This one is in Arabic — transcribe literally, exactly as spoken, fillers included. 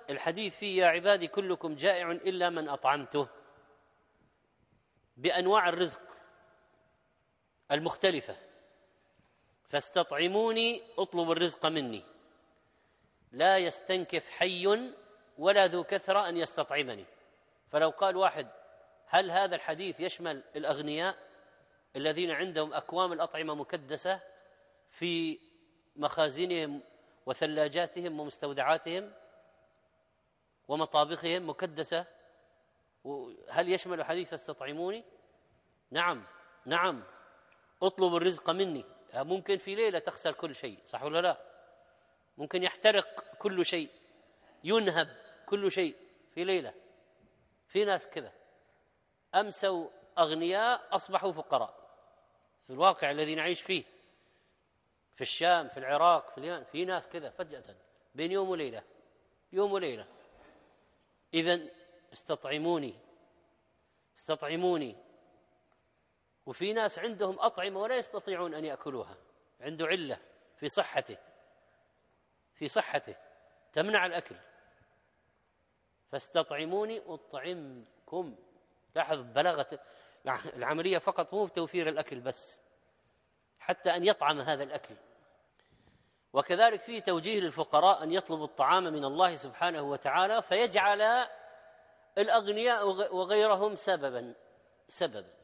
الحديث فيه يا عبادي كلكم جائع إلا من أطعمته، بأنواع الرزق المختلفة، فاستطعموني اطلبوا الرزق مني، لا يستنكف حي ولا ذو كثرة أن يستطعمني. فلو قال واحد هل هذا الحديث يشمل الأغنياء الذين عندهم أكوام الأطعمة مكدسة في مخازنهم وثلاجاتهم ومستودعاتهم ومطابخهم مكدسة، هل يشمل حديث فاستطعموني؟ نعم نعم، اطلبوا الرزق مني. ممكن في ليلة تخسر كل شيء، صح ولا لا؟ ممكن يحترق كل شيء، ينهب كل شيء في ليلة. في ناس كذا أمسوا أغنياء أصبحوا فقراء في الواقع الذي نعيش فيه، في الشام، في العراق، في اليمن، في ناس كذا فجأة بين يوم وليلة، يوم وليلة. إذن استطعموني استطعموني. وفي ناس عندهم أطعمة ولا يستطيعون أن يأكلوها، عنده علة في صحته في صحته تمنع الأكل. فاستطعموني أطعمكم. لاحظ بلاغة العملية فقط، مو توفير الأكل بس، حتى أن يطعم هذا الأكل. وكذلك فيه توجيه للفقراء أن يطلبوا الطعام من الله سبحانه وتعالى، فيجعل الأغنياء وغيرهم سببا سببا